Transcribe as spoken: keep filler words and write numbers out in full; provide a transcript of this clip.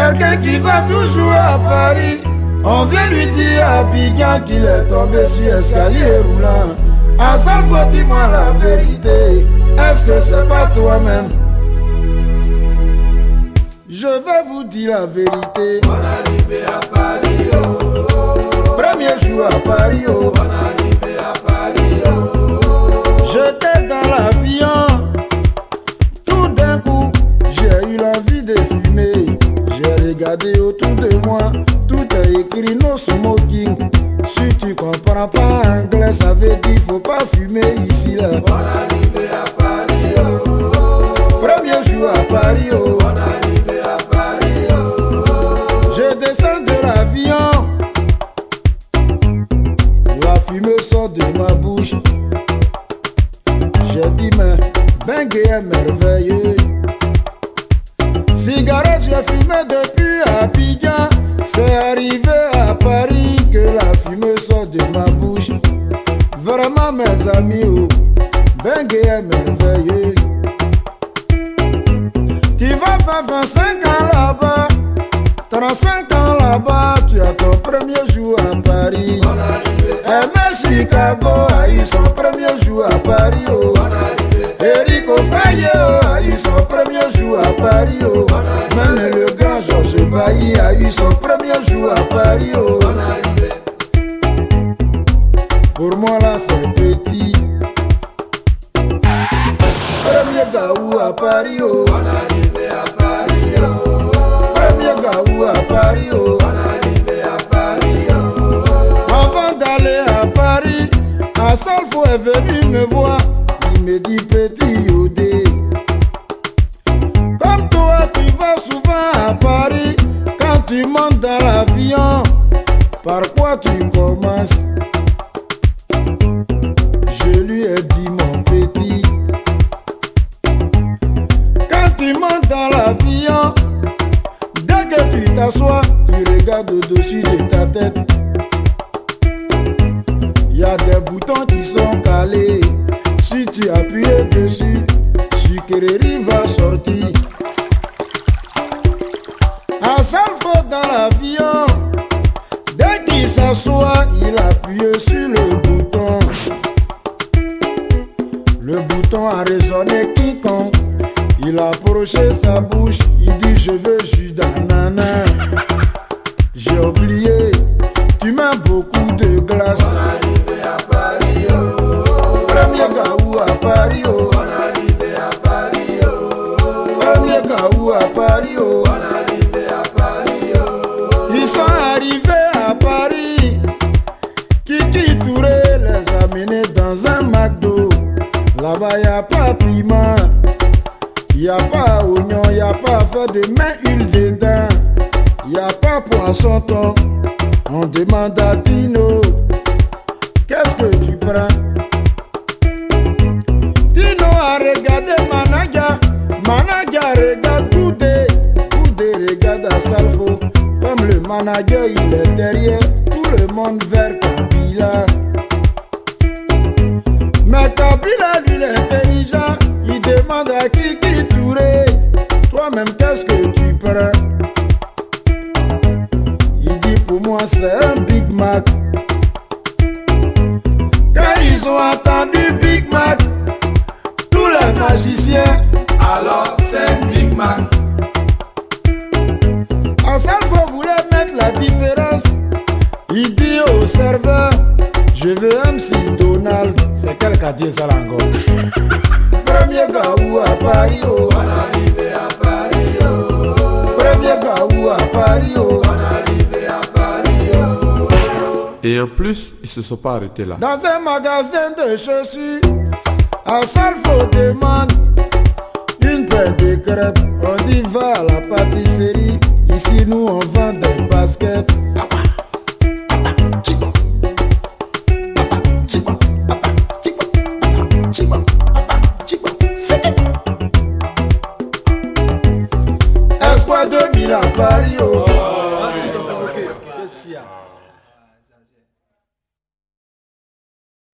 quelqu'un qui va toujours à Paris. On vient lui dire à Abidjan qu'il est tombé sur escalier roulant. Asalfo, dis-moi la vérité, est-ce que c'est pas toi-même? Je vais vous dire la vérité. On arrivé à Paris, oh. Premier jour à Paris, oh. On arrivé à Paris, oh. J'étais dans l'avion. Tout d'un coup, j'ai eu l'envie de fumer. J'ai regardé autour de moi. Tout est écrit no smoking. Si tu comprends pas anglais, ça veut dire faut pas fumer ici là. On arrivé à Paris, oh. Premier jour à Paris, oh. On arrivé à Paris, oh. Je descends de l'avion. La fumée sort de ma bouche. J'ai dit mais Bengue est merveilleux. Cigarette j'ai fumé depuis Abidjan. C'est arrivé à Paris que la fumée sort de ma bouche. Vraiment mes amis, oh, Bengue est merveilleux. Tu vas faire vingt-cinq ans là-bas, trente-cinq ans là-bas. Tu as ton premier jour à Paris. M. Chicago a eu son premier jour à Paris, oh. Eric Ofaye a eu son premier jour à Paris, oh. Même le grand Georges Bailly a eu son premier jour à Paris, oh. Pour moi là c'est petit. Premier gaou à Paris, oh. Premier gaou à Paris, oh. Avant d'aller à Paris, Asalfo est venu me voir. Il me dit petit Odé, comme toi tu vas souvent à Paris. Quand tu montes dans l'avion, par quoi tu commences? Je lui ai dit mon petit, quand tu montes dans l'avion, dès que tu t'assois, tu regardes au-dessus de ta tête. Il y a des boutons qui sont calés. Si tu appuies dessus, Sucrerie va sortir. Asalfo dans l'avion, dès qu'il s'assoit, il appuie sur le bouton. Le bouton a résonné quiconque. Il a approché sa bouche, il dit je veux jus d'ananas. J'ai oublié, tu mets beaucoup de glace. Premier gaou à Paris, oh. Premier gaou à Paris, oh. Ils sont arrivés à Paris. Kiki Touré les a menés dans un McDo. Là-bas y'a pas piment, y'a pas oignon, y'a pas fait de main huile dedans, y'a pas poisson thon. On demande à Dino, qu'est-ce que tu prends? Dino a regardé Managa, Managa regarde Goudé, Goudé regarde Asalfo. Comme le manager il est derrière, tout le monde vers Kabila. Mais Kabila lui est intelligent, il demande à Kiki Touré, toi-même qu'est-ce que tu prends? Il dit pour moi c'est un Big Mac. Quand ils ont entendu Big Mac, tous les magiciens, alors c'est un Big Mac. Asalfo voulait mettre la différence. Il dit au serveur, je veux M C Donald. C'est quel quartier ça là encore? Premier gaou à Paris, oh. On arrivé à Paris, oh. Premier gaou à Paris, oh. On arrivé à Paris, oh. Et en plus, ils se sont pas arrêtés là. Dans un magasin de chaussures, Asalfo demande une paire de crêpes. On dit va à la pâtisserie. Ici nous on vend des baskets. Espoir deux mille à Paris, oh.